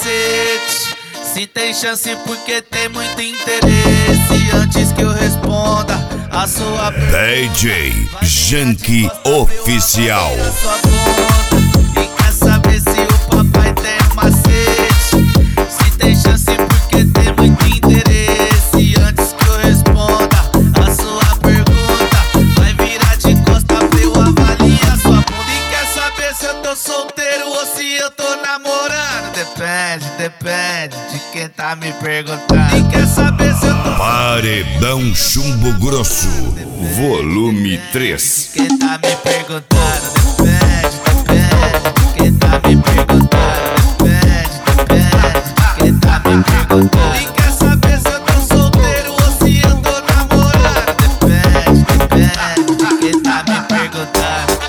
macete. Se tem chance porque tem muito interesse. Antes que eu responda a sua pergunta, DJ Janky Oficial. e quer saber se o papai tem macete. Se tem chance porque tem muito interesse. Antes que eu responda a sua pergunta, vai virar de costa pra eu avaliar sua bunda. E quer saber se eu tô solteiro ou se eu tô namorando? Depende de quem tá me perguntando. E quer saber se eu tô Paredão Chumbo Grosso, volume 3. quem tá me perguntando? Depende de quem tá me perguntando. Depende de quem tá me perguntando. E quer saber se eu tô solteiro ou se eu tô namorando? Depende de quem tá me perguntando.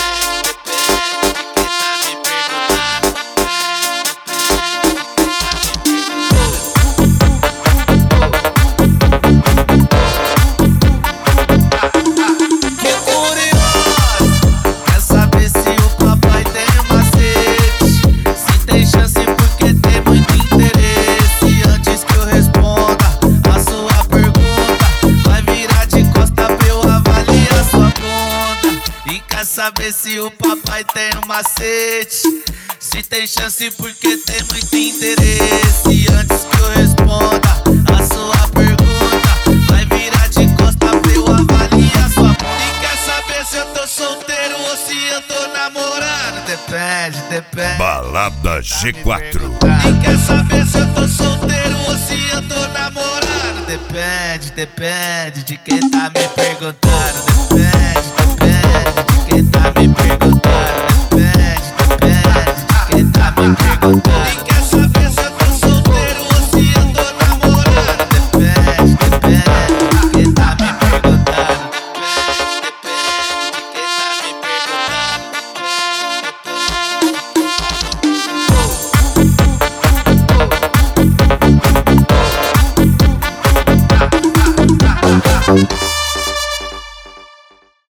Saber se o papai tem um macete. Se tem chance porque tem muito interesse. Antes que eu responda a sua pergunta, vai virar de costa pra eu avaliar sua bunda. E quer saber se eu tô solteiro ou se eu tô namorando? Depende Balada G4. E quer saber se eu tô solteiro ou se eu tô namorando? Depende de quem tá me perguntando.